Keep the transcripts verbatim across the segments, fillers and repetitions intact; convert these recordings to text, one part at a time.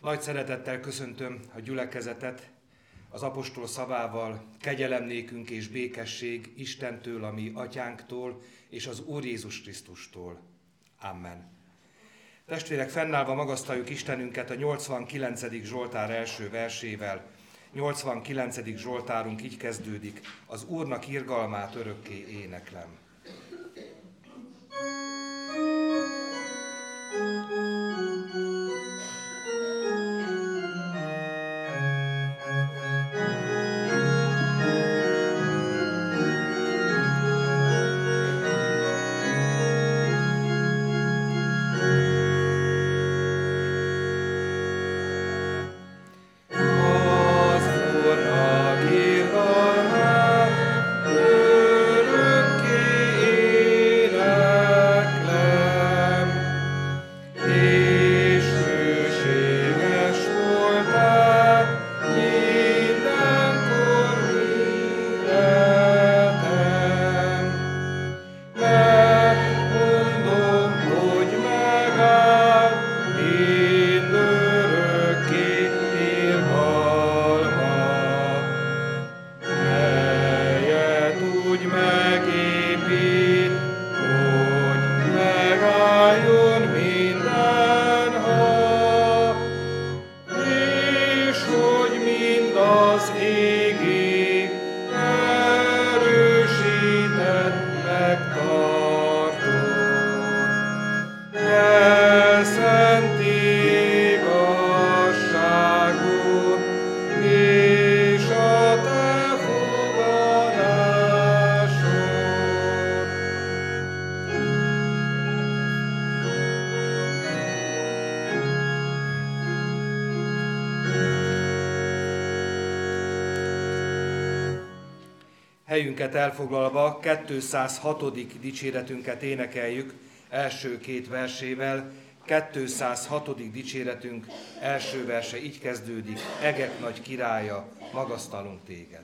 Nagy szeretettel köszöntöm a gyülekezetet az apostol szavával: kegyelem nékünk és békesség Istentől, a mi atyánktól, és az Úr Jézus Krisztustól. Amen. Testvérek, fennállva magasztaljuk Istenünket a nyolcvankilencedik Zsoltár első versével. nyolcvankilencedik Zsoltárunk így kezdődik: az Úrnak irgalmát örökké éneklem. Helyünket elfoglalva kétszázhatodik dicséretünket énekeljük első két versével. kétszázhatodik dicséretünk első verse így kezdődik: egek nagy királya, magasztalunk téged.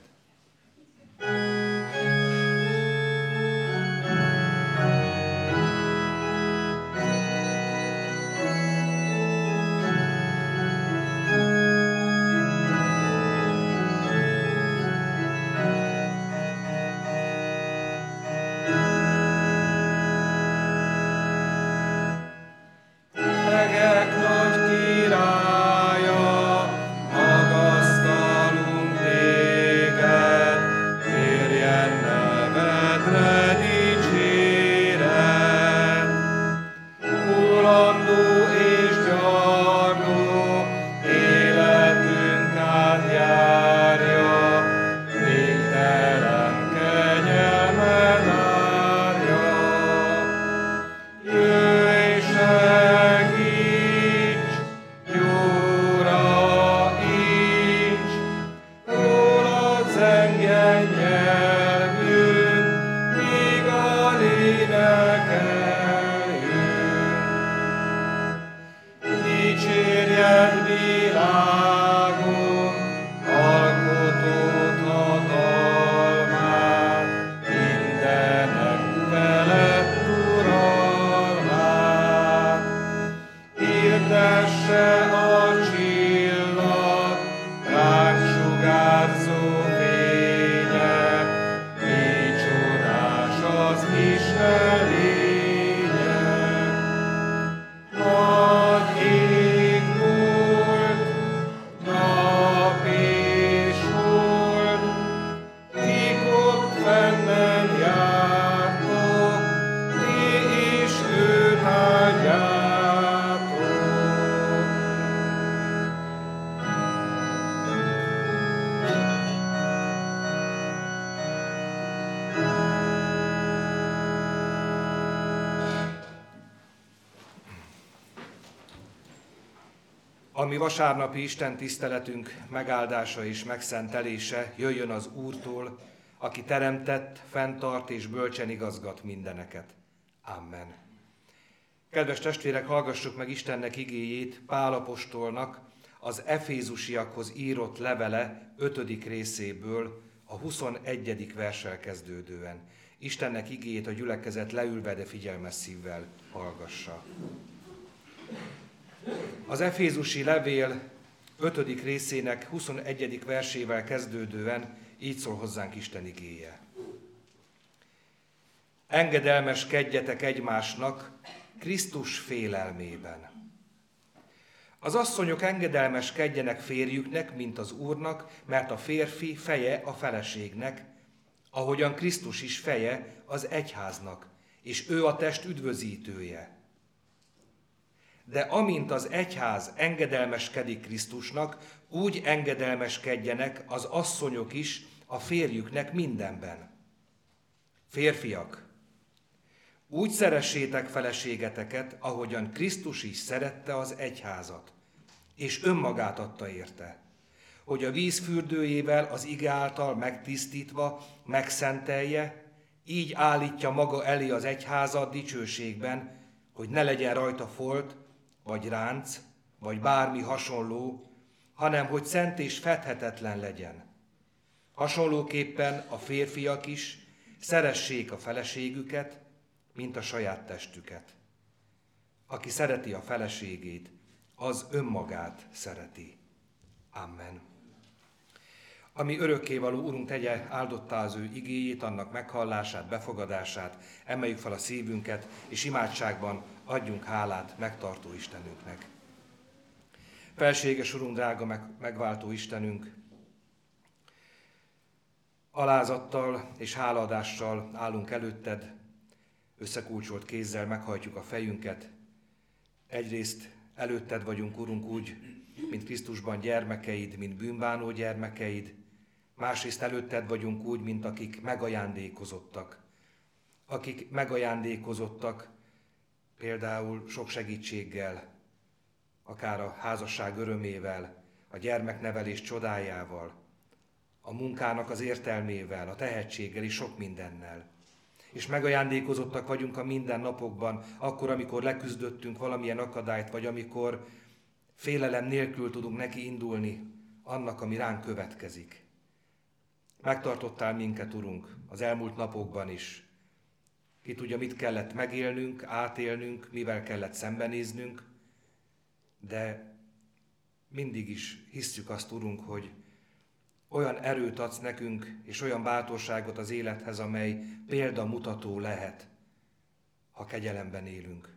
A mi vasárnapi Isten tiszteletünk megáldása és megszentelése jöjjön az Úrtól, aki teremtett, fenntart és bölcsen igazgat mindeneket. Amen. Kedves testvérek, hallgassuk meg Istennek igéjét Pál apostolnak az Efézusiakhoz írott levele ötödik részéből, a huszonegyedik verssel kezdődően. Istennek igéjét a gyülekezet leülve, de figyelmes szívvel hallgassa. Az Efézusi levél ötödik részének huszonegyedik versével kezdődően így szól hozzánk Isten igéje. Engedelmeskedjetek egymásnak Krisztus félelmében. Az asszonyok engedelmeskedjenek férjüknek, mint az Úrnak, mert a férfi feje a feleségnek, ahogyan Krisztus is feje az egyháznak, és ő a test üdvözítője. De amint az egyház engedelmeskedik Krisztusnak, úgy engedelmeskedjenek az asszonyok is a férjüknek mindenben. Férfiak, úgy szeressétek feleségeteket, ahogyan Krisztus is szerette az egyházat, és önmagát adta érte, hogy a víz fürdőjével az ige által megtisztítva megszentelje, így állítja maga elé az egyházat dicsőségben, hogy ne legyen rajta folt, vagy ránc, vagy bármi hasonló, hanem hogy szent és fedhetetlen legyen. Hasonlóképpen a férfiak is szeressék a feleségüket, mint a saját testüket. Aki szereti a feleségét, az önmagát szereti. Amen. Ami örökkévaló Urunk tegye áldottá az ő igéjét, annak meghallását, befogadását, emeljük fel a szívünket, és imádságban adjunk hálát megtartó Istenünknek. Felséges Urunk, drága meg, megváltó Istenünk, alázattal és hálaadással állunk előtted, összekulcsolt kézzel meghajtjuk a fejünket. Egyrészt előtted vagyunk, Urunk, úgy, mint Krisztusban gyermekeid, mint bűnbánó gyermekeid. Másrészt előtted vagyunk úgy, mint akik megajándékozottak. Akik megajándékozottak például sok segítséggel, akár a házasság örömével, a gyermeknevelés csodájával, a munkának az értelmével, a tehetséggel és sok mindennel. És megajándékozottak vagyunk a mindennapokban, akkor, amikor leküzdöttünk valamilyen akadályt, vagy amikor félelem nélkül tudunk neki indulni annak, ami ránk következik. Megtartottál minket, Urunk, az elmúlt napokban is. Ki tudja, mit kellett megélnünk, átélnünk, mivel kellett szembenéznünk, de mindig is hisszük azt, Urunk, hogy olyan erőt adsz nekünk, és olyan bátorságot az élethez, amely példamutató lehet, ha kegyelemben élünk.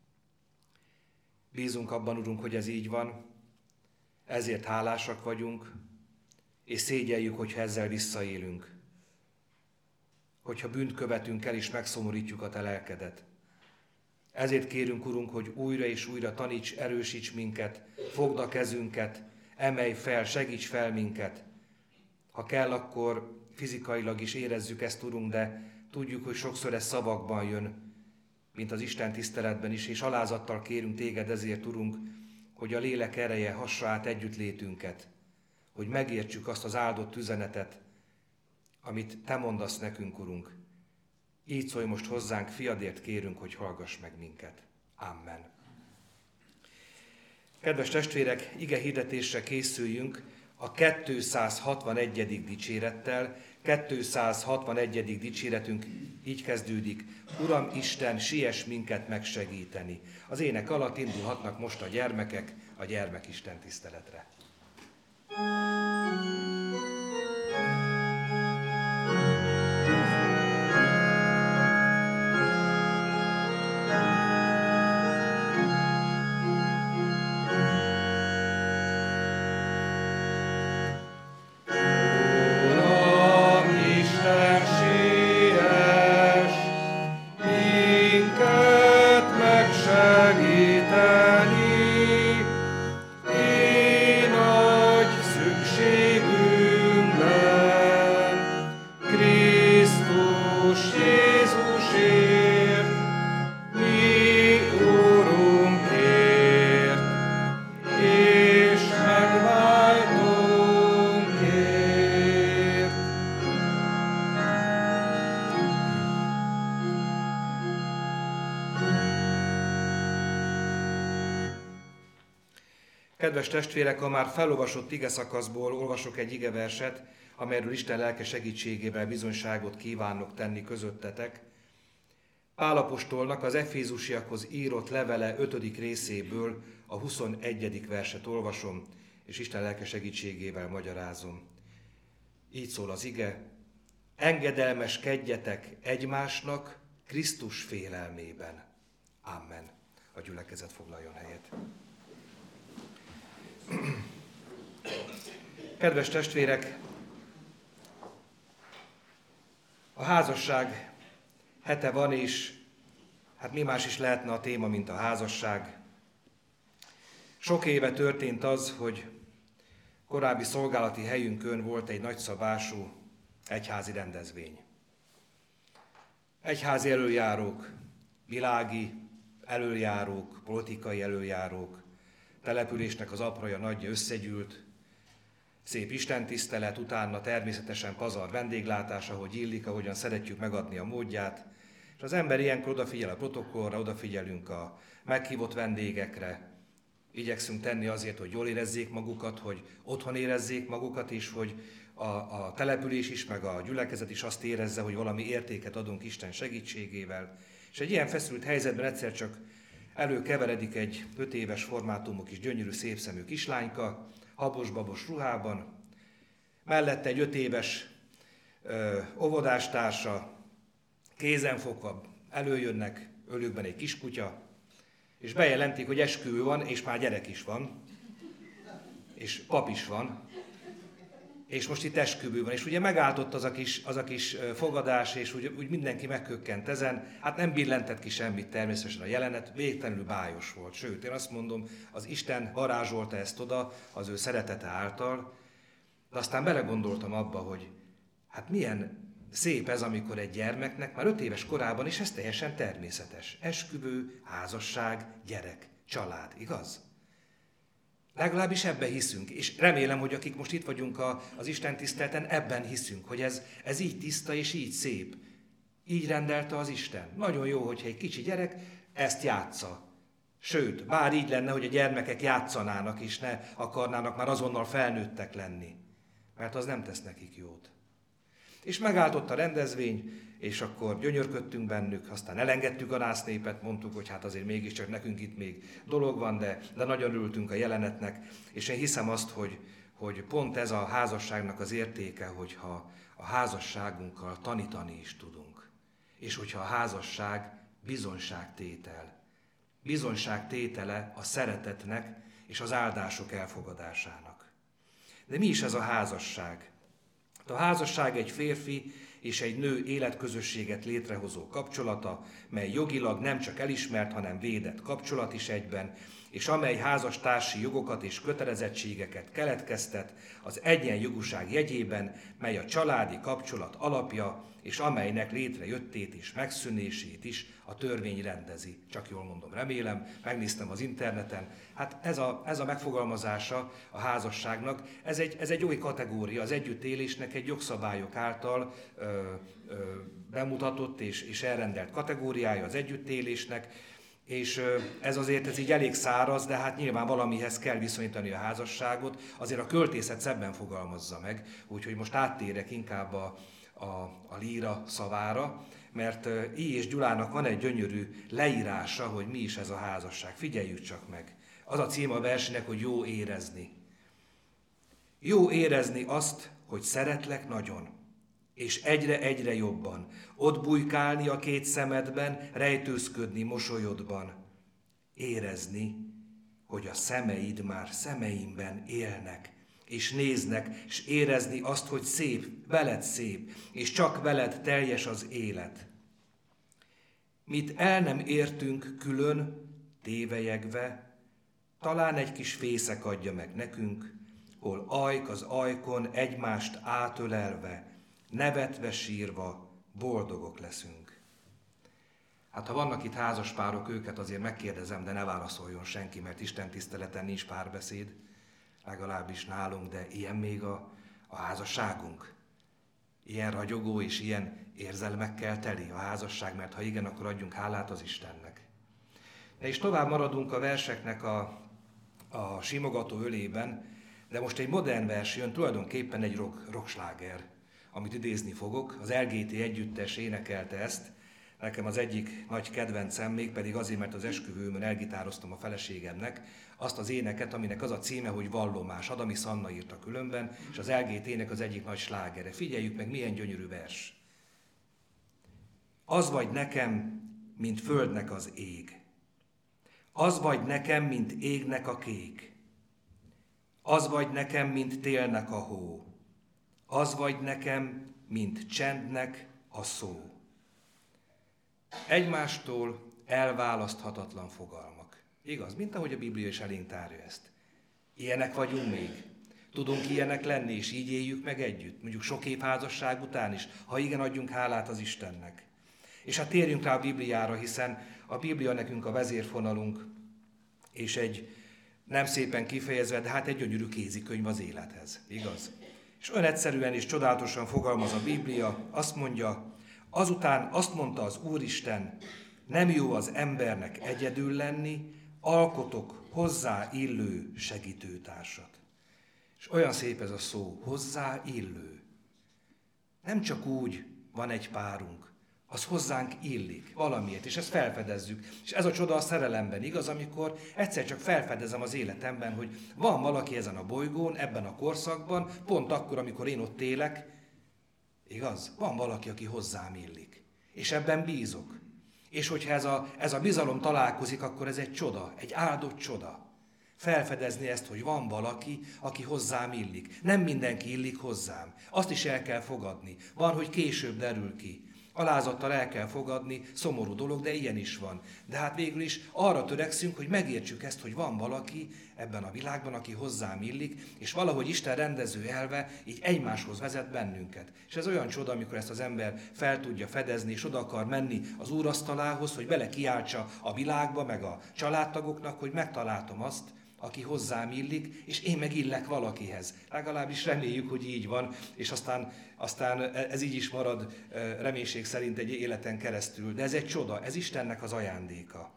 Bízunk abban, Urunk, hogy ez így van, ezért hálásak vagyunk, és szégyeljük, hogyha ezzel visszaélünk. Hogyha bűnt követünk el, és megszomorítjuk a te lelkedet. Ezért kérünk, Urunk, hogy újra és újra taníts, erősíts minket, fogd a kezünket, emelj fel, segíts fel minket. Ha kell, akkor fizikailag is érezzük ezt, Urunk, de tudjuk, hogy sokszor ez szavakban jön, mint az Isten tiszteletben is, és alázattal kérünk téged ezért, Urunk, hogy a lélek ereje hassa át együttlétünket, hogy megértsük azt az áldott üzenetet, amit te mondasz nekünk, Urunk. Így szólj most hozzánk, fiadért kérünk, hogy hallgass meg minket. Amen. Kedves testvérek, ige hirdetésre készüljünk a kétszázhatvanegyedik dicsérettel. kétszázhatvanegyedik dicséretünk így kezdődik: Uram Isten, siess minket megsegíteni. Az ének alatt indulhatnak most a gyermekek a gyermekisten tiszteletre. Kedves testvérek, a már felolvasott igeszakaszból olvasok egy igeverset, amelyről Isten lelke segítségével bizonyságot kívánok tenni közöttetek. Pál apostolnak az Efézusiakhoz írott levele ötödik részéből a huszonegyedik verset olvasom, és Isten lelke segítségével magyarázom. Így szól az ige: engedelmeskedjetek egymásnak Krisztus félelmében. Amen. A gyülekezet foglaljon helyet. Kedves testvérek, a házasság hete van, és hát mi más is lehetne a téma, mint a házasság. Sok éve történt az, hogy korábbi szolgálati helyünkön volt egy nagyszabású egyházi rendezvény. Egyházi elöljárók, világi elöljárók, politikai elöljárók, településnek az apraja nagyja összegyűlt, szép istentisztelet, utána természetesen pazar vendéglátás, ahogy illik, ahogyan szeretjük megadni a módját, és az ember ilyenkor odafigyel a protokollra, odafigyelünk a meghívott vendégekre, igyekszünk tenni azért, hogy jól érezzék magukat, hogy otthon érezzék magukat, és hogy a, a település is, meg a gyülekezet is azt érezze, hogy valami értéket adunk Isten segítségével. És egy ilyen feszült helyzetben egyszer csak előkeveredik egy öt éves formátumú kis gyönyörű szépszemű kislányka, habos-babos ruhában, mellette egy öt éves ö, óvodástársa, kézenfogva előjönnek, ölükben egy kiskutya, és bejelentik, hogy esküvő van, és már gyerek is van, és pap is van, és most itt esküvő van. És ugye megállt ott az a kis, az a kis fogadás, és úgy, úgy mindenki megkökkent ezen. Hát nem billentett ki semmit természetesen a jelenet, végtelenül bájos volt. Sőt, én azt mondom, az Isten varázsolta ezt oda az ő szeretete által, de aztán belegondoltam abba, hogy hát milyen szép ez, amikor egy gyermeknek már öt éves korában is ez teljesen természetes. Esküvő, házasság, gyerek, család, igaz? Legalábbis ebben hiszünk, és remélem, hogy akik most itt vagyunk a, az Isten tiszteleten, ebben hiszünk, hogy ez, ez így tiszta és így szép. Így rendelte az Isten. Nagyon jó, hogyha egy kicsi gyerek ezt játsza. Sőt, bár így lenne, hogy a gyermekek játszanának, és ne akarnának már azonnal felnőttek lenni, mert az nem tesz nekik jót. És megállt ott a rendezvény, és akkor gyönyörködtünk bennük, aztán elengedtük a násznépet, mondtuk, hogy hát azért mégiscsak nekünk itt még dolog van, de, de nagyon örültünk a jelenetnek, és én hiszem azt, hogy, hogy pont ez a házasságnak az értéke, hogyha a házasságunkkal tanítani is tudunk. És hogyha a házasság bizonyságtétel, bizonyságtétele a szeretetnek és az áldások elfogadásának. De mi is ez a házasság? A házasság egy férfi és egy nő életközösséget létrehozó kapcsolata, mely jogilag nem csak elismert, hanem védett kapcsolat is egyben, és amely házastársi jogokat és kötelezettségeket keletkeztet az egyenjogúság jegyében, mely a családi kapcsolat alapja, és amelynek létrejöttét és megszűnését is a törvény rendezi. Csak jól mondom, remélem, megnéztem az interneten. Hát ez a, ez a megfogalmazása a házasságnak, ez egy, ez egy új kategória, az együttélésnek egy jogszabályok által ö, ö, bemutatott és, és elrendelt kategóriája az együttélésnek, és ez azért ez így elég száraz, de hát nyilván valamihez kell viszonyítani a házasságot, azért a költészet szebben fogalmazza meg, úgyhogy most áttérek inkább a, a, a líra szavára, mert I. és Gyulának van egy gyönyörű leírása, hogy mi is ez a házasság. Figyeljük csak meg. Az a cím a versének, hogy jó érezni. Jó érezni azt, hogy szeretlek nagyon, és egyre-egyre jobban, ott bujkálni a két szemedben, rejtőzködni mosolyodban, érezni, hogy a szemeid már szemeimben élnek, és néznek, és érezni azt, hogy szép, veled szép, és csak veled teljes az élet. Mit el nem értünk külön, tévelyegve, talán egy kis fészek adja meg nekünk, hol ajk az ajkon egymást átölelve, nevetve sírva boldogok leszünk. Hát ha vannak itt házaspárok, őket azért megkérdezem, de ne válaszoljon senki, mert Isten tiszteleten nincs párbeszéd, legalábbis nálunk, de ilyen még a, a házasságunk. Ilyen ragyogó és ilyen érzelmekkel teli a házasság, mert ha igen, akkor adjunk hálát az Istennek. De és tovább maradunk a verseknek a, a simogató ölében, de most egy modern vers jön, tulajdonképpen egy rock, rocksláger, amit idézni fogok. Az el gé té együttes énekelte ezt, Nekem az egyik nagy kedvencem, mégpedig azért, mert az esküvőmön elgitároztam a feleségemnek azt az éneket, aminek az a címe, hogy Vallomás. Adami Szanna írta különben, és az el gé té-nek az egyik nagy slágere. Figyeljük meg, milyen gyönyörű vers. Az vagy nekem, mint földnek az ég. Az vagy nekem, mint égnek a kék. Az vagy nekem, mint télnek a hó. Az vagy nekem, mint csendnek a szó. Egymástól elválaszthatatlan fogalmak. Igaz? Mint ahogy a Biblia is elénk tárja ezt. Ilyenek vagyunk még. Tudunk ilyenek lenni, és így éljük meg együtt. Mondjuk sok év házasság után is. Ha igen, adjunk hálát az Istennek. És hát térjünk rá a Bibliára, hiszen a Biblia nekünk a vezérfonalunk, és egy nem szépen kifejezve, de hát egy gyönyörű kézikönyv az élethez. Igaz? És olyan egyszerűen és csodálatosan fogalmaz a Biblia, azt mondja, azután azt mondta az Úristen, nem jó az embernek egyedül lenni, alkotok hozzá illő segítőtársat. És olyan szép ez a szó, hozzá illő. Nem csak úgy van egy párunk, az hozzánk illik valamiért, és ezt felfedezzük. És ez a csoda a szerelemben, igaz, amikor egyszer csak felfedezem az életemben, hogy van valaki ezen a bolygón, ebben a korszakban, pont akkor, amikor én ott élek, igaz? Van valaki, aki hozzám illik. És ebben bízok. És hogyha ez a, ez a bizalom találkozik, akkor ez egy csoda, egy áldott csoda. Felfedezni ezt, hogy van valaki, aki hozzám illik. Nem mindenki illik hozzám. Azt is el kell fogadni. Van, hogy később derül ki. Alázattal el kell fogadni, szomorú dolog, de ilyen is van. De hát végül is arra törekszünk, hogy megértsük ezt, hogy van valaki ebben a világban, aki hozzám illik, és valahogy Isten rendező elve így egymáshoz vezet bennünket. És ez olyan csoda, amikor ezt az ember fel tudja fedezni, és oda akar menni az úrasztalához, hogy bele kiáltsa a világba, meg a családtagoknak, hogy megtaláltam azt, aki hozzám illik, és én meg illek valakihez. Legalábbis reméljük, hogy így van, és aztán, aztán ez így is marad reménység szerint egy életen keresztül. De ez egy csoda, ez Istennek az ajándéka.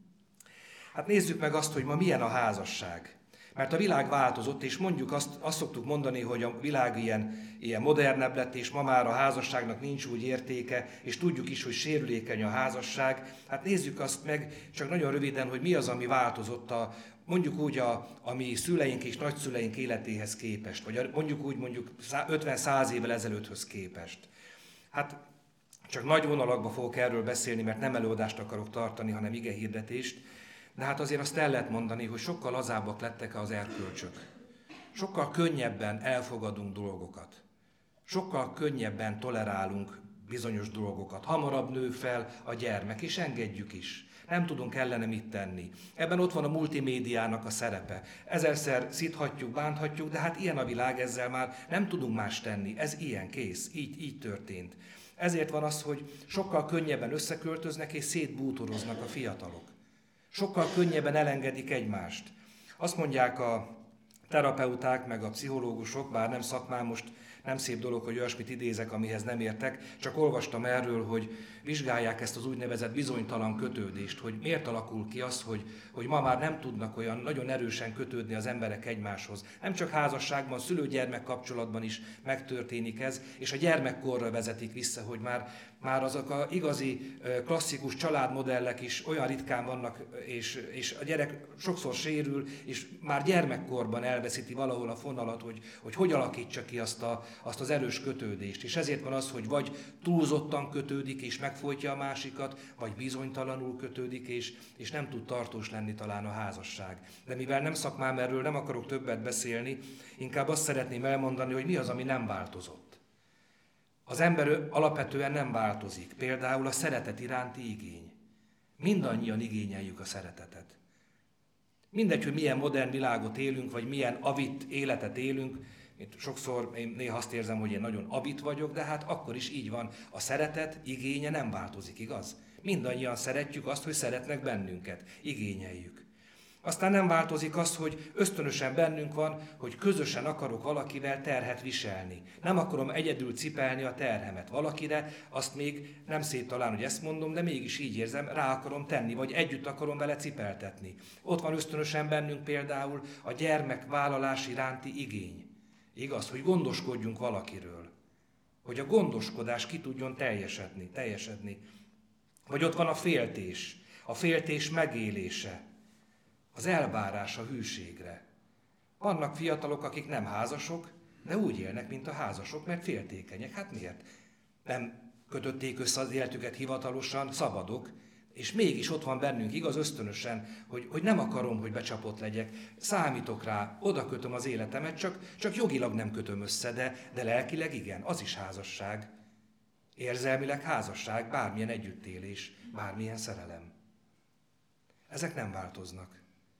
Hát nézzük meg azt, hogy ma milyen a házasság. Mert a világ változott, és mondjuk azt, azt szoktuk mondani, hogy a világ ilyen, ilyen modernebb lett, és ma már a házasságnak nincs úgy értéke, és tudjuk is, hogy sérülékeny a házasság. Hát nézzük azt meg csak nagyon röviden, hogy mi az, ami változott a, mondjuk úgy a, a mi szüleink és nagyszüleink életéhez képest, vagy a, mondjuk úgy mondjuk ötven-száz évvel ezelőtthöz képest. Hát csak nagy vonalakban fogok erről beszélni, mert nem előadást akarok tartani, hanem igehirdetést. De hát azért azt el lehet mondani, hogy sokkal lazábbak lettek az erkölcsök. Sokkal könnyebben elfogadunk dolgokat. Sokkal könnyebben tolerálunk bizonyos dolgokat. Hamarabb nő fel a gyermek, és engedjük is. Nem tudunk ellene mit tenni. Ebben ott van a multimédiának a szerepe. Ezerszer szíthatjuk, bánthatjuk, de hát ilyen a világ, ezzel már nem tudunk más tenni. Ez ilyen, kész. Így, így történt. Ezért van az, hogy sokkal könnyebben összeköltöznek és szétbútoroznak a fiatalok. Sokkal könnyebben elengedik egymást. Azt mondják a terapeuták, meg a pszichológusok, bár nem szakmám, most nem szép dolog, hogy olyasmit idézek, amihez nem értek, csak olvastam erről, hogy vizsgálják ezt az úgynevezett bizonytalan kötődést, hogy miért alakul ki az, hogy, hogy ma már nem tudnak olyan nagyon erősen kötődni az emberek egymáshoz. Nem csak házasságban, szülő-gyermek kapcsolatban is megtörténik ez, és a gyermekkorra vezetik vissza, hogy már, már azok a igazi klasszikus családmodellek is olyan ritkán vannak, és, és a gyerek sokszor sérül, és már gyermekkorban elveszíti valahol a fonalat, hogy hogy, hogy alakítsa ki azt, a, azt az erős kötődést. És ezért van az, hogy vagy túlzottan kötődik, és megfojtja a másikat, vagy bizonytalanul kötődik, és, és nem tud tartós lenni talán a házasság. De mivel nem szakmám, erről nem akarok többet beszélni, inkább azt szeretném elmondani, hogy mi az, ami nem változott. Az ember alapvetően nem változik. Például a szeretet iránti igény. Mindannyian igényeljük a szeretetet. Mindegy, hogy milyen modern világot élünk, vagy milyen avit életet élünk, Itt sokszor én néha azt érzem, hogy én nagyon avit vagyok, de hát akkor is így van. A szeretet igénye nem változik, igaz? Mindannyian szeretjük azt, hogy szeretnek bennünket, igényeljük. Aztán nem változik az, hogy ösztönösen bennünk van, hogy közösen akarok valakivel terhet viselni. Nem akarom egyedül cipelni a terhemet valakire, azt még nem szép talán, hogy ezt mondom, de mégis így érzem, rá akarom tenni, vagy együtt akarom vele cipeltetni. Ott van ösztönösen bennünk például a gyermekvállalás iránti igény. Igaz, hogy gondoskodjunk valakiről, hogy a gondoskodás ki tudjon teljesedni, teljesedni. Vagy ott van a féltés, a féltés megélése, az elvárás a hűségre. Vannak fiatalok, akik nem házasok, de úgy élnek, mint a házasok, mert féltékenyek. Hát miért? Nem kötötték össze az életüket hivatalosan, szabadok, és mégis ott van bennünk, igaz, ösztönösen, hogy, hogy nem akarom, hogy becsapott legyek, számítok rá, oda kötöm az életemet, csak, csak jogilag nem kötöm össze, de, de lelkileg igen, az is házasság. Érzelmileg házasság, bármilyen együttélés, bármilyen szerelem. Ezek nem változnak.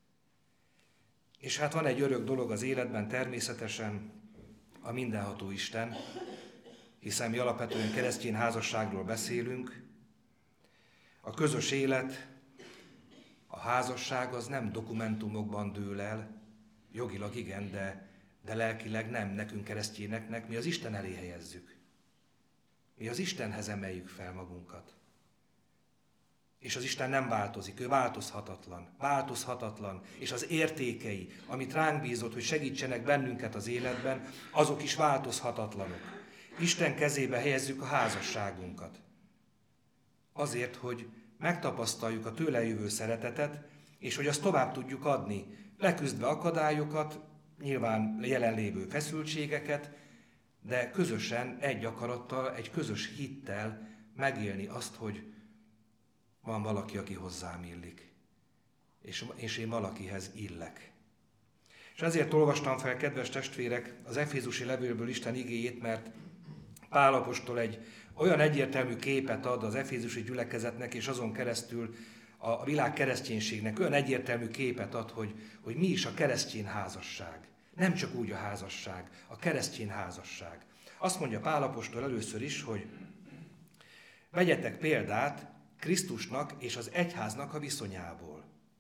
És hát van egy örök dolog az életben természetesen, a mindenható Isten, hiszen mi alapvetően keresztény házasságról beszélünk. A közös élet, a házasság az nem dokumentumokban dől el, jogilag igen, de, de lelkileg nem, nekünk keresztényeknek, mi az Isten elé helyezzük. Mi az Istenhez emeljük fel magunkat. És az Isten nem változik, ő változhatatlan, változhatatlan, és az értékei, amit ránk bízott, hogy segítsenek bennünket az életben, azok is változhatatlanok. Isten kezébe helyezzük a házasságunkat. Azért, hogy megtapasztaljuk a tőle jövő szeretetet, és hogy azt tovább tudjuk adni, leküzdve akadályokat, nyilván jelenlévő feszültségeket, de közösen, egy akarattal, egy közös hittel megélni azt, hogy van valaki, aki hozzám illik, és, és én valakihez illek. És ezért olvastam fel, kedves testvérek, az Efézusi levélből Isten igéjét, mert Pál apostol egy olyan egyértelmű képet ad az efézusi gyülekezetnek, és azon keresztül a világ kereszténységnek olyan egyértelmű képet ad, hogy, hogy mi is a keresztény házasság. Nem csak úgy a házasság, a keresztény házasság. Azt mondja Pál apostol először is, hogy vegyetek példát Krisztusnak és az egyháznak a viszonyából.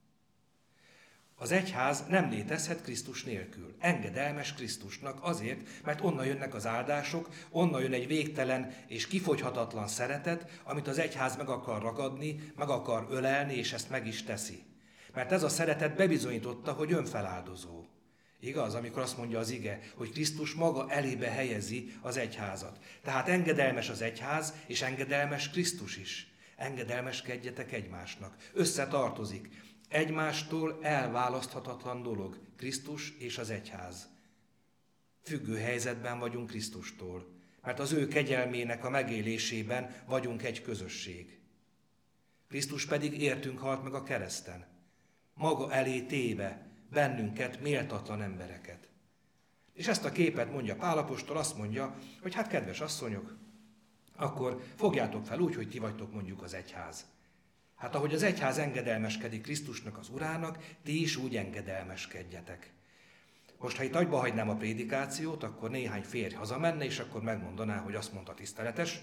Az egyház nem létezhet Krisztus nélkül. Engedelmes Krisztusnak azért, mert onnan jönnek az áldások, onnan jön egy végtelen és kifogyhatatlan szeretet, amit az egyház meg akar ragadni, meg akar ölelni, és ezt meg is teszi. Mert ez a szeretet bebizonyította, hogy önfeláldozó. Igaz, amikor azt mondja az ige, hogy Krisztus maga elébe helyezi az egyházat. Tehát engedelmes az egyház, és engedelmes Krisztus is. Engedelmeskedjetek egymásnak. Összetartozik. Egymástól elválaszthatatlan dolog Krisztus és az egyház. Függő helyzetben vagyunk Krisztustól, mert az ő kegyelmének a megélésében vagyunk egy közösség. Krisztus pedig értünk halt meg a kereszten, maga elé téve bennünket, méltatlan embereket. És ezt a képet mondja Pál apostol, azt mondja, hogy hát kedves asszonyok, akkor fogjátok fel úgy, hogy ti vagytok mondjuk az egyház. Hát ahogy az egyház engedelmeskedik Krisztusnak, az Urának, ti is úgy engedelmeskedjetek. Most, ha itt agyba hagynám a prédikációt, akkor néhány férj hazamenne, és akkor megmondaná, hogy azt mondta tiszteletes,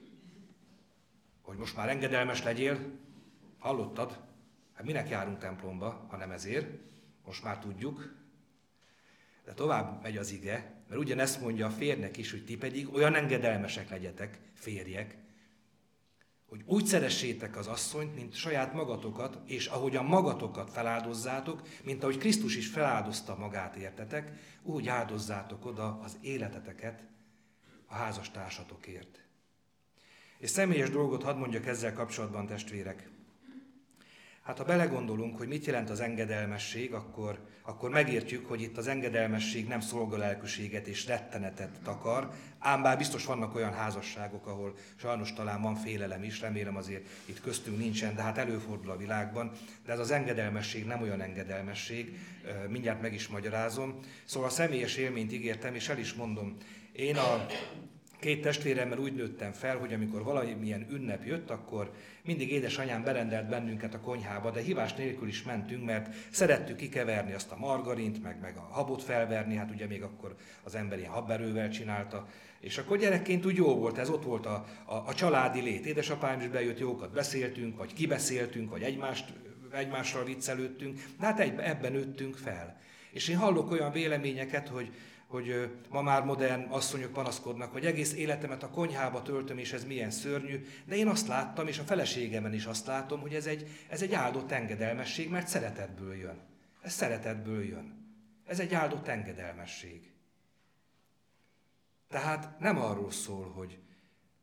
hogy most már engedelmes legyél. Hallottad? Hát minek járunk templomba, ha nem ezért? Most már tudjuk. De tovább megy az ige, mert ugyanezt mondja a férnek is, hogy ti pedig olyan engedelmesek legyetek, férjek, hogy úgy szeressétek az asszonyt, mint saját magatokat, és ahogyan magatokat feláldozzátok, mint ahogy Krisztus is feláldozta magát értetek, úgy áldozzátok oda az életeteket a házastársatokért. És személyes dolgot hadd mondjak ezzel kapcsolatban, testvérek. Hát ha belegondolunk, hogy mit jelent az engedelmesség, akkor, akkor megértjük, hogy itt az engedelmesség nem szolgalelkűséget és rettenetet takar, ám bár biztos vannak olyan házasságok, ahol sajnos talán van félelem is, remélem azért itt köztünk nincsen, de hát előfordul a világban, de ez az engedelmesség nem olyan engedelmesség, mindjárt meg is magyarázom. Szóval a személyes élményt ígértem, és el is mondom, én a két testvéremmel úgy nőttem fel, hogy amikor valamilyen ünnep jött, akkor mindig édesanyám berendelt bennünket a konyhába, de hívás nélkül is mentünk, mert szerettük kikeverni azt a margarint, meg, meg a habot felverni, hát ugye még akkor az ember ilyen habberővel csinálta, és akkor gyerekként úgy jó volt, ez ott volt a, a, a családi lét. Édesapám is bejött, jókat beszéltünk, vagy kibeszéltünk, vagy egymást, egymással viccelődtünk, de hát egy, ebben nőttünk fel. És én hallok olyan véleményeket, hogy hogy ma már modern asszonyok panaszkodnak, hogy egész életemet a konyhába töltöm, és ez milyen szörnyű, de én azt láttam, és a feleségemen is azt látom, hogy ez egy, ez egy áldott engedelmesség, mert szeretetből jön. Ez szeretetből jön. Ez egy áldott engedelmesség. Tehát nem arról szól, hogy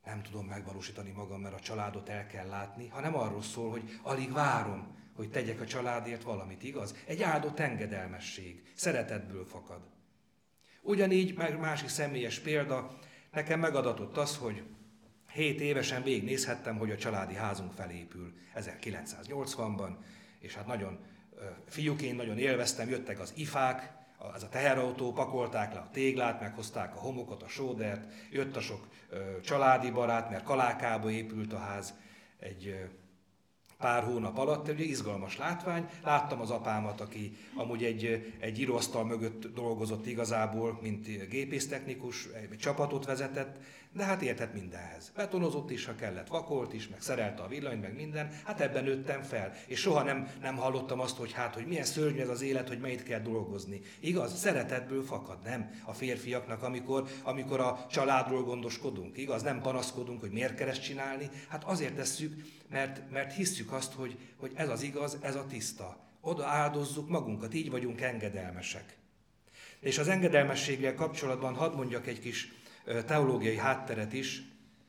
nem tudom megvalósítani magam, mert a családot el kell látni, hanem arról szól, hogy alig várom, hogy tegyek a családért valamit, igaz? Egy áldott engedelmesség, szeretetből fakad. Ugyanígy, meg másik személyes példa, nekem megadatott az, hogy hét évesen végignézhettem, hogy a családi házunk felépül ezerkilencszáznyolcvanban, és hát nagyon fiúként nagyon élveztem, jöttek az ifák, ez a teherautó, pakolták le a téglát, meghozták a homokot, a sódert, jött a sok ö, családi barát, mert Kalákába épült a ház egy ö, pár hónap alatt, ugye izgalmas látvány. Láttam az apámat, aki amúgy egy, egy íróasztal mögött dolgozott igazából, mint gépésztechnikus, egy csapatot vezetett, de hát értett mindenhez. Betonozott is, ha kellett, vakolt is, meg szerelte a villanyt, meg minden, hát ebben nőttem fel. És soha nem, nem hallottam azt, hogy hát, hogy milyen szörnyű ez az élet, hogy mennyit kell dolgozni. Igaz, szeretetből fakad, nem? A férfiaknak, amikor, amikor a családról gondoskodunk, igaz? Nem panaszkodunk, hogy miért kell ezt csinálni, hát azért tesszük, mert, mert hisszük azt, hogy, hogy ez az igaz, ez a tiszta. Oda áldozzuk magunkat, így vagyunk engedelmesek. És az engedelmességgel kapcsolatban hadd mondjak egy kis teológiai hátteret is.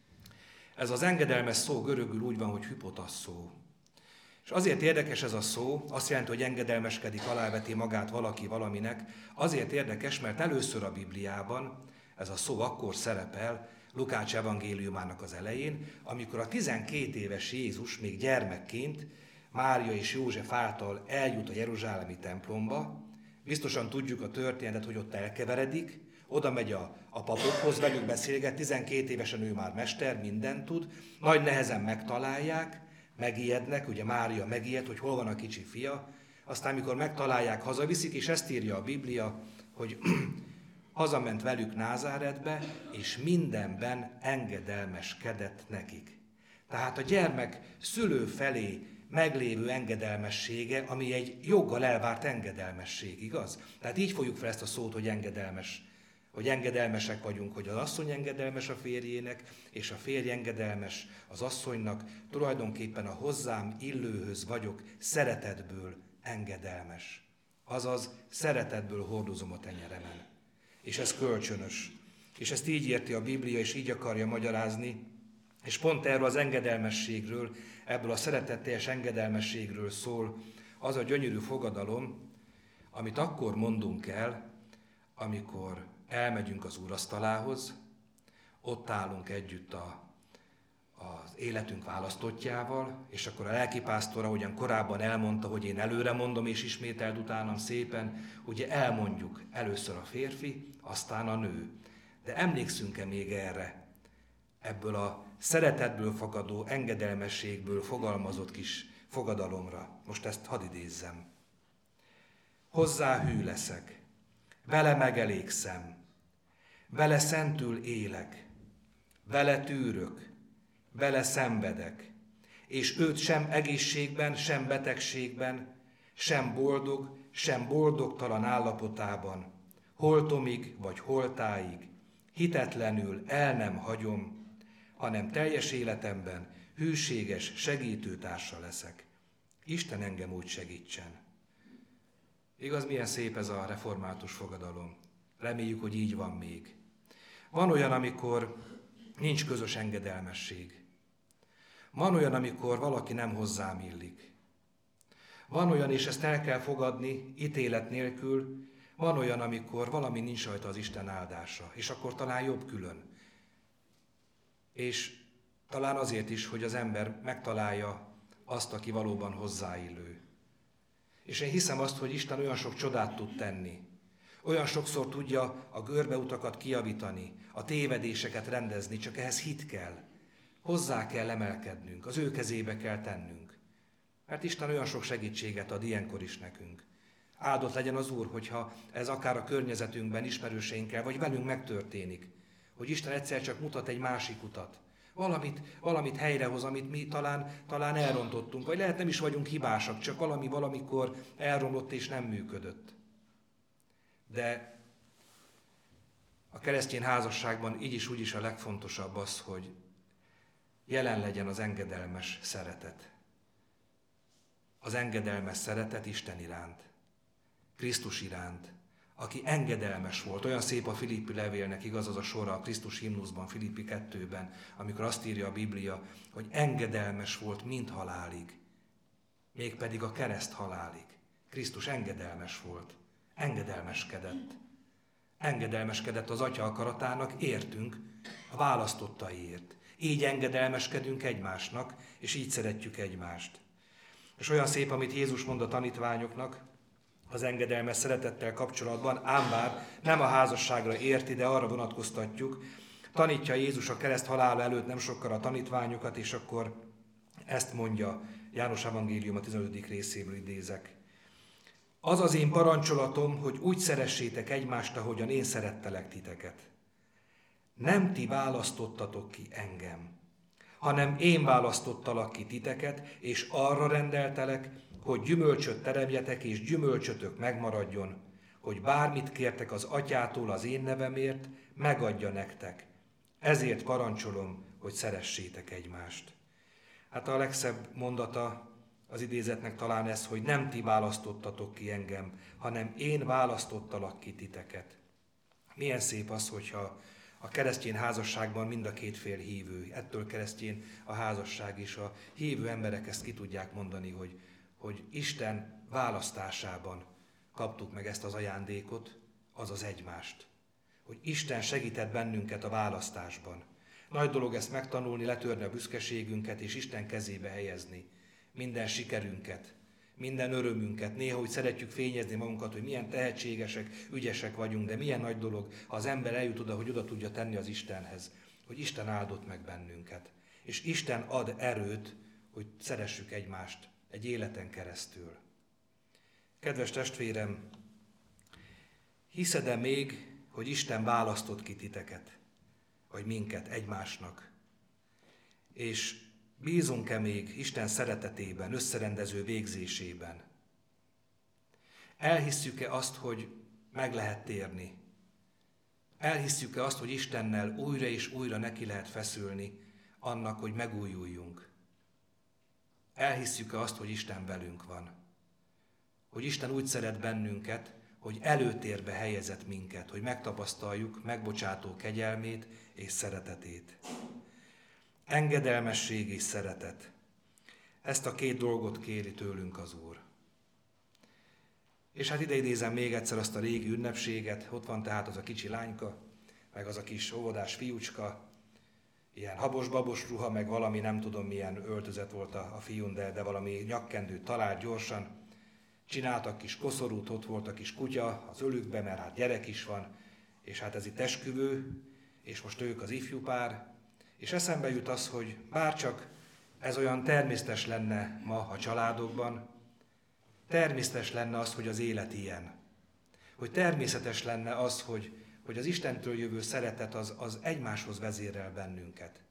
Ez az engedelmes szó görögül úgy van, hogy hypotasszó. És azért érdekes ez a szó, azt jelenti, hogy engedelmeskedik, aláveti magát valaki valaminek. Azért érdekes, mert először a Bibliában ez a szó akkor szerepel, Lukács evangéliumának az elején, amikor a tizenkét éves Jézus még gyermekként Mária és József által eljut a jeruzsálemi templomba. Biztosan tudjuk a történetet, hogy ott elkeveredik, oda megy a, a papokhoz, velük beszélget, tizenkét évesen ő már mester, mindent tud, nagy nehezen megtalálják, megijednek, ugye Mária megijed, hogy hol van a kicsi fia, aztán mikor megtalálják, hazaviszik, és ezt írja a Biblia, hogy hazament velük Názáretbe, és mindenben engedelmeskedett nekik. Tehát a gyermek szülő felé meglévő engedelmessége, ami egy joggal elvárt engedelmesség, igaz? Tehát így fogjuk fel ezt a szót, hogy engedelmes, hogy engedelmesek vagyunk, hogy az asszony engedelmes a férjének, és a férj engedelmes az asszonynak, tulajdonképpen a hozzám illőhöz vagyok szeretetből engedelmes. Azaz szeretetből hordozom a tenyeremen. És ez kölcsönös. És ezt így érti a Biblia, és így akarja magyarázni. És pont erről az engedelmességről, ebből a szeretetteljes engedelmességről szól az a gyönyörű fogadalom, amit akkor mondunk el, amikor elmegyünk az úrasztalához, ott állunk együtt a, az életünk választottjával, és akkor a lelkipásztor, ahogyan korábban elmondta, hogy én előre mondom, és ismételd utánam szépen, ugye elmondjuk először a férfi, aztán a nő. De emlékszünk-e még erre, ebből a szeretetből fakadó, engedelmességből fogalmazott kis fogadalomra? Most ezt hadd idézzem. Hozzá hű leszek, vele megelégszem, vele szentül élek, vele tűrök, vele szenvedek, és őt sem egészségben, sem betegségben, sem boldog, sem boldogtalan állapotában, holtomig vagy holtáig, hitetlenül el nem hagyom, hanem teljes életemben hűséges segítőtársa leszek. Isten engem úgy segítsen. Igaz, milyen szép ez a református fogadalom. Reméljük, hogy így van még. Van olyan, amikor nincs közös engedelmesség. Van olyan, amikor valaki nem hozzám illik. Van olyan, és ezt el kell fogadni ítélet nélkül, van olyan, amikor valami nincs rajta az Isten áldása, és akkor talán jobb külön. És talán azért is, hogy az ember megtalálja azt, aki valóban hozzáillő. És én hiszem azt, hogy Isten olyan sok csodát tud tenni. Olyan sokszor tudja a görbeutakat kijavítani, a tévedéseket rendezni, csak ehhez hit kell. Hozzá kell emelkednünk, az ő kezébe kell tennünk. Mert Isten olyan sok segítséget ad ilyenkor is nekünk. Áldott legyen az Úr, hogyha ez akár a környezetünkben, ismerőseinkkel, vagy velünk megtörténik. Hogy Isten egyszer csak mutat egy másik utat. Valamit, valamit helyrehoz, amit mi talán, talán elrontottunk, vagy lehet nem is vagyunk hibásak, csak valami valamikor elromlott és nem működött. De a keresztény házasságban így is úgy is a legfontosabb az, hogy jelen legyen az engedelmes szeretet. Az engedelmes szeretet Isten iránt, Krisztus iránt, aki engedelmes volt. Olyan szép a Filippi levélnek, igaz az a sora a Krisztus himnuszban, Filippi kettőben, amikor azt írja a Biblia, hogy engedelmes volt mind halálig, mégpedig a kereszt halálig. Krisztus engedelmes volt, engedelmeskedett. Engedelmeskedett az Atya akaratának, értünk, a választottaiért. Így engedelmeskedünk egymásnak, és így szeretjük egymást. És olyan szép, amit Jézus mond a tanítványoknak az engedelmes szeretettel kapcsolatban, ám bár nem a házasságra érti, de arra vonatkoztatjuk. Tanítja Jézus a kereszt halála előtt nem sokkal a tanítványokat, és akkor ezt mondja János Evangélium a tizenötödik részéből idézek. Az az én parancsolatom, hogy úgy szeressétek egymást, ahogyan én szerettelek titeket. Nem ti választottatok ki engem, hanem én választottalak ki titeket, és arra rendeltelek, hogy gyümölcsöt teremjetek, és gyümölcsötök megmaradjon, hogy bármit kértek az Atyától az én nevemért, megadja nektek. Ezért parancsolom, hogy szeressétek egymást. Hát a legszebb mondata az idézetnek talán ez, hogy nem ti választottatok ki engem, hanem én választottalak ki titeket. Milyen szép az, hogyha a keresztény házasságban mind a két fél hívő, ettől keresztény a házasság is, a hívő emberek ezt ki tudják mondani, hogy, hogy Isten választásában kaptuk meg ezt az ajándékot, azaz egymást. Hogy Isten segített bennünket a választásban. Nagy dolog ezt megtanulni, letörni a büszkeségünket és Isten kezébe helyezni. Minden sikerünket, minden örömünket. Néha úgy szeretjük fényezni magunkat, hogy milyen tehetségesek, ügyesek vagyunk, de milyen nagy dolog, ha az ember eljut oda, hogy oda tudja tenni az Istenhez, hogy Isten áldott meg bennünket. És Isten ad erőt, hogy szeressük egymást egy életen keresztül. Kedves testvérem, hiszed-e még, hogy Isten választott ki titeket, vagy minket egymásnak? És bízunk-e még Isten szeretetében, összerendező végzésében? Elhisszük-e azt, hogy meg lehet térni? Elhisszük-e azt, hogy Istennel újra és újra neki lehet feszülni annak, hogy megújuljunk? Elhisszük-e azt, hogy Isten velünk van? Hogy Isten úgy szeret bennünket, hogy előtérbe helyezett minket, hogy megtapasztaljuk megbocsátó kegyelmét és szeretetét. Engedelmesség és szeretet. Ezt a két dolgot kéri tőlünk az Úr. És hát ide idézem még egyszer azt a régi ünnepséget, ott van tehát az a kicsi lányka, meg az a kis óvodás fiúcska, ilyen habos-babos ruha, meg valami nem tudom milyen öltözet volt a, a fiún, de, de valami nyakkendőt talált gyorsan. Csináltak kis koszorút, ott volt a kis kutya az ölükbe, mert hát gyerek is van, és hát ez itt esküvő, és most ők az ifjú pár, és eszembe jut az, hogy bárcsak ez olyan természetes lenne ma a családokban, természetes lenne az, hogy az élet ilyen. Hogy természetes lenne az, hogy, hogy az Istentől jövő szeretet az, az egymáshoz vezérel bennünket.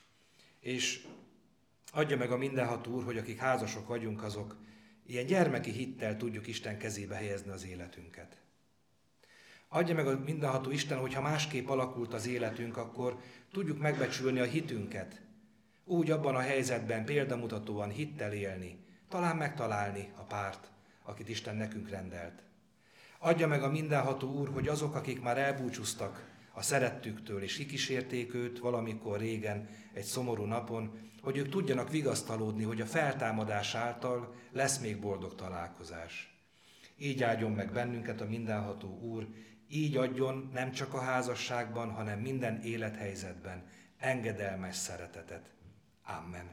És adja meg a mindenható Úr, hogy akik házasok vagyunk, azok ilyen gyermeki hittel tudjuk Isten kezébe helyezni az életünket. Adja meg a mindenható Isten, hogyha másképp alakult az életünk, akkor tudjuk megbecsülni a hitünket. Úgy abban a helyzetben példamutatóan hittel élni, talán megtalálni a párt, akit Isten nekünk rendelt. Adja meg a mindenható Úr, hogy azok, akik már elbúcsúztak a szerettüktől, és kikísérték őt valamikor régen, egy szomorú napon, hogy ők tudjanak vigasztalódni, hogy a feltámadás által lesz még boldog találkozás. Így áldjon meg bennünket a mindenható Úr, így adjon nem csak a házasságban, hanem minden élethelyzetben engedelmes szeretetet. Amen.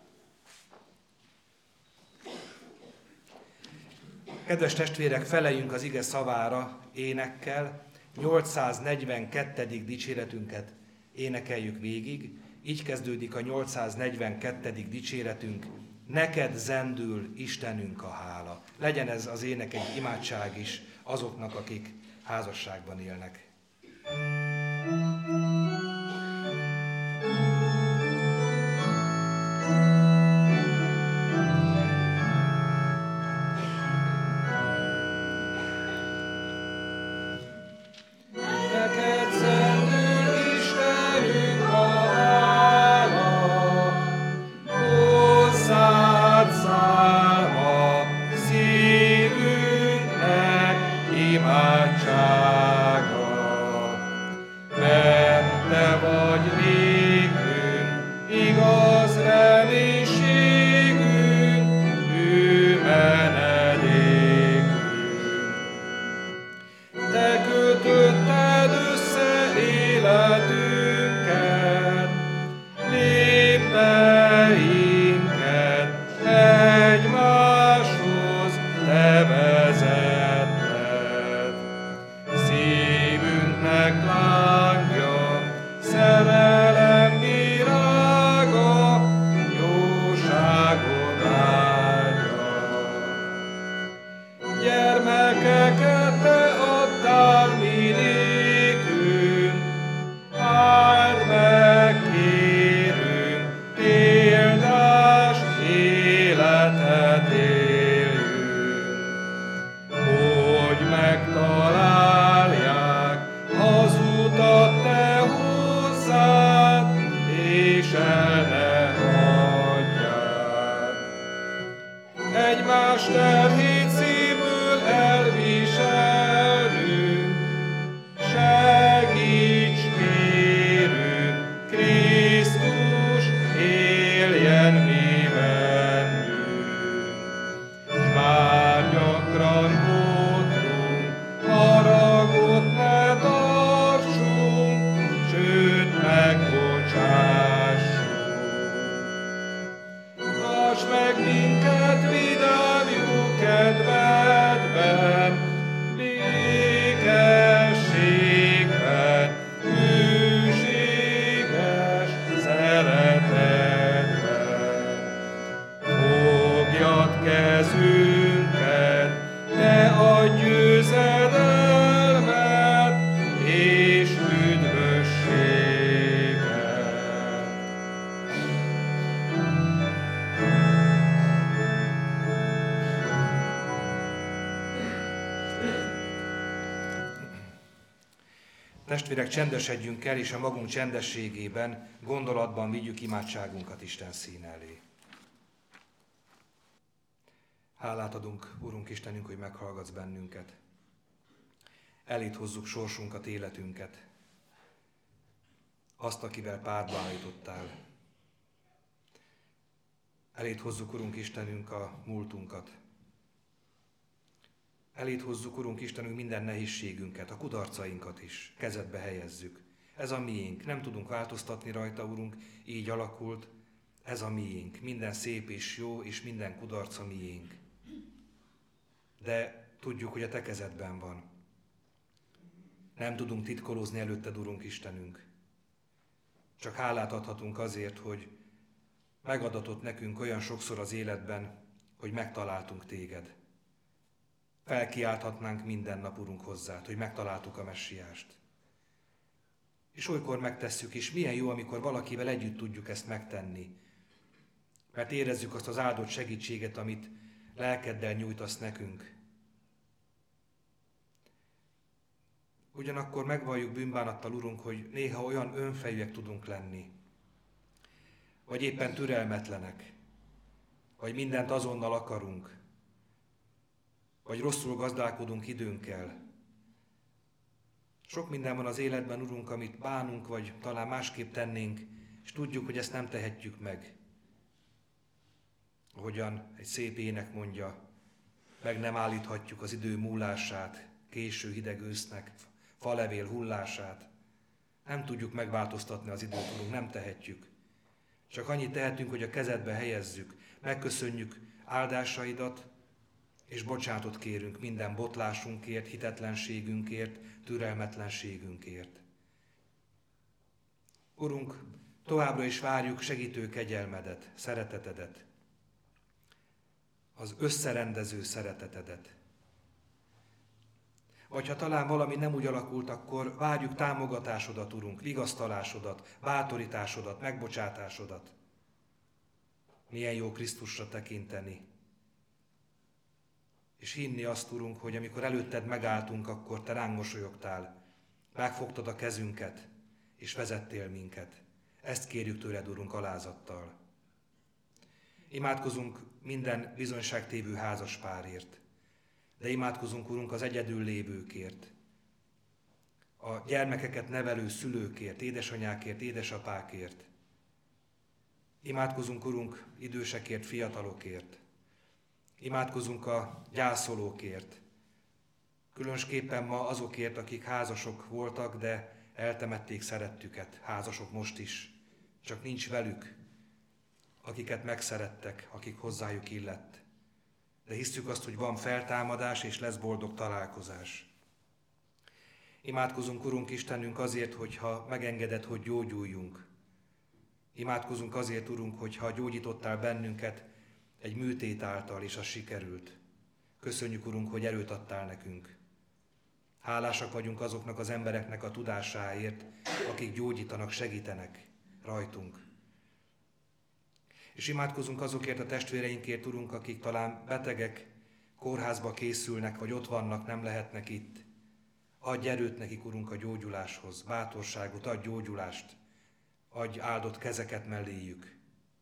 Kedves testvérek, feleljünk az ige szavára énekkel, nyolcszáznegyvenkettedik dicséretünket énekeljük végig. Így kezdődik a nyolcszáznegyvenkettedik dicséretünk. Neked zendül Istenünk a hála. Legyen ez az ének egy imádság is azoknak, akik házasságban élnek. Szívünknek imádsága, mert te vagy nékünk, igaz reménységünk, ő menedékünk. Te kötötted össze életünket, lépteinket egymáshoz te vezetted. Szívünknek lángja, szerelem virága, jóságod ágya. Gyermekeket te adtál mi nékünk, áld meg kérünk, példás életet éljünk, hogy megtalálják az utat te hozzád, és el ne hagyják. Egymás terhét szívből elviselünk, segíts kérünk, Krisztus éljen mi bennünk. S bár gyakran botrunk, haragot ne tartsunk, sőt megbocsássunk. Tarts meg minket vidám jó kedvedben, békességben, hűséges szeretetben. Fogjad kezünket, te adj győzedelmet és üdvösséget. Testvérek, csendesedjünk el, és a magunk csendességében, gondolatban vigyük imádságunkat Isten színe elé. Hálát adunk, Urunk Istenünk, hogy meghallgatsz bennünket. Eléd hozzuk sorsunkat, életünket. Azt, akivel párba állítottál. Eléd hozzuk, Urunk Istenünk, a múltunkat. Eléd hozzuk, Urunk Istenünk, minden nehézségünket, a kudarcainkat is kezedbe helyezzük. Ez a miénk, nem tudunk változtatni rajta, Urunk, így alakult. Ez a miénk, minden szép és jó, és minden kudarca miénk. De tudjuk, hogy a te kezedben van. Nem tudunk titkolózni előtted, Urunk Istenünk. Csak hálát adhatunk azért, hogy megadatott nekünk olyan sokszor az életben, hogy megtaláltunk téged. Felkiálthatnánk minden nap, Urunk, hozzád, hogy megtaláltuk a Messiást. És olykor megtesszük, és milyen jó, amikor valakivel együtt tudjuk ezt megtenni. Mert érezzük azt az áldott segítséget, amit lelkeddel nyújtasz nekünk. Ugyanakkor megvalljuk bűnbánattal, Urunk, hogy néha olyan önfejűek tudunk lenni, vagy éppen türelmetlenek, vagy mindent azonnal akarunk, vagy rosszul gazdálkodunk időnkkel. Sok minden van az életben, Urunk, amit bánunk, vagy talán másképp tennénk, és tudjuk, hogy ezt nem tehetjük meg. Ahogyan egy szép ének mondja, meg nem állíthatjuk az idő múlását, késő hideg ősznek, falevél hullását. Nem tudjuk megváltoztatni az időt, Urunk, nem tehetjük. Csak annyit tehetünk, hogy a kezedbe helyezzük, megköszönjük áldásaidat, és bocsánatot kérünk minden botlásunkért, hitetlenségünkért, türelmetlenségünkért. Urunk, továbbra is várjuk segítő kegyelmedet, szeretetedet, az összerendező szeretetedet. Vagy ha talán valami nem úgy alakult, akkor várjuk támogatásodat, Urunk, vigasztalásodat, bátorításodat, megbocsátásodat. Milyen jó Krisztusra tekinteni, és hinni azt, Urunk, hogy amikor előtted megálltunk, akkor te ránk mosolyogtál, megfogtad a kezünket, és vezettél minket. Ezt kérjük tőled, Urunk, alázattal. Imádkozunk minden bizonyságtévő házaspárért. de imádkozunk, Urunk, az egyedül lévőkért, a gyermekeket nevelő szülőkért, édesanyákért, édesapákért. Imádkozunk, Urunk, idősekért, fiatalokért. Imádkozunk a gyászolókért, különösképpen ma azokért, akik házasok voltak, de eltemették szerettüket, házasok most is, csak nincs velük, akiket megszerettek, akik hozzájuk illett. De hiszük azt, hogy van feltámadás és lesz boldog találkozás. Imádkozunk, Urunk Istenünk, azért, hogyha megengeded, hogy gyógyuljunk. Imádkozunk azért, Urunk, hogyha gyógyítottál bennünket egy műtét által, és az sikerült. Köszönjük, Urunk, hogy erőt adtál nekünk. Hálásak vagyunk azoknak az embereknek a tudásáért, akik gyógyítanak, segítenek rajtunk. És imádkozunk azokért a testvéreinkért, Urunk, akik talán betegek, kórházba készülnek, vagy ott vannak, nem lehetnek itt. Adj erőt nekik, Urunk, a gyógyuláshoz, bátorságot, adj gyógyulást, adj áldott kezeket melléjük.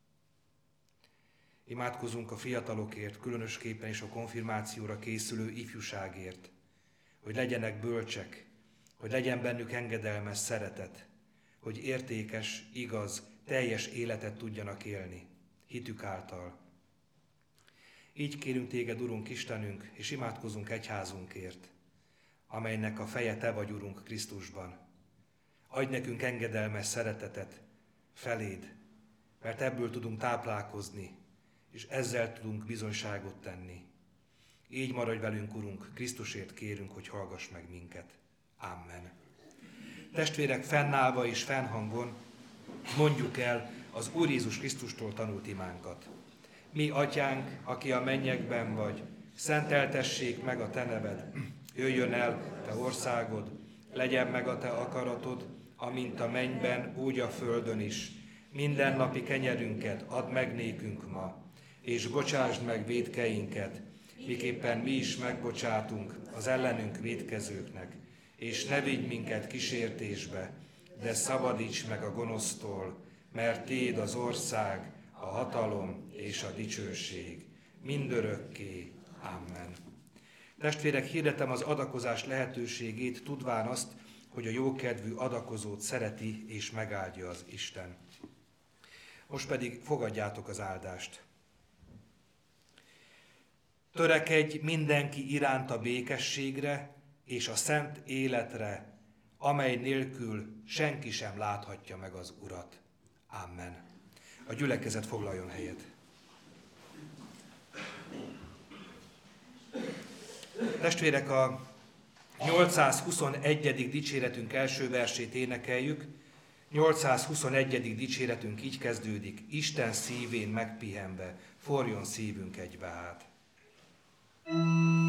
Imádkozunk a fiatalokért, különösképpen is a konfirmációra készülő ifjúságért, hogy legyenek bölcsek, hogy legyen bennük engedelmes szeretet, hogy értékes, igaz, teljes életet tudjanak élni, hitük által. Így kérünk téged, Urunk Istenünk, és imádkozunk egyházunkért, amelynek a feje te vagy, Urunk, Krisztusban. Adj nekünk engedelmes szeretetet feléd, mert ebből tudunk táplálkozni, és ezzel tudunk bizonyságot tenni. Így maradj velünk, Urunk, Krisztusért kérünk, hogy hallgass meg minket. Amen. Testvérek, fennállva és fennhangon mondjuk el az Úr Jézus Krisztustól tanult imánkat. Mi, Atyánk, aki a mennyekben vagy, szenteltessék meg a te neved. Jöjjön el te országod, legyen meg a te akaratod, amint a mennyben, úgy a földön is. Mindennapi kenyerünket add meg nékünk ma, és bocsásd meg vétkeinket, miképpen mi is megbocsátunk az ellenünk vétkezőknek, és ne vigy minket kísértésbe, de szabadíts meg a gonosztól, mert tiéd az ország, a hatalom és a dicsőség, mindörökké. Amen. Testvérek, hirdetem az adakozás lehetőségét, tudván azt, hogy a jókedvű adakozót szereti és megáldja az Isten. Most pedig fogadjátok az áldást. Törekedj mindenki iránt a békességre és a szent életre, amely nélkül senki sem láthatja meg az Urat. Amen. A gyülekezet foglaljon helyet. Testvérek, a nyolcszázhuszonegyedik dicséretünk első versét énekeljük. nyolcszázhuszonegyedik dicséretünk így kezdődik: Isten szívén megpihenve, forjon szívünk egybe hát.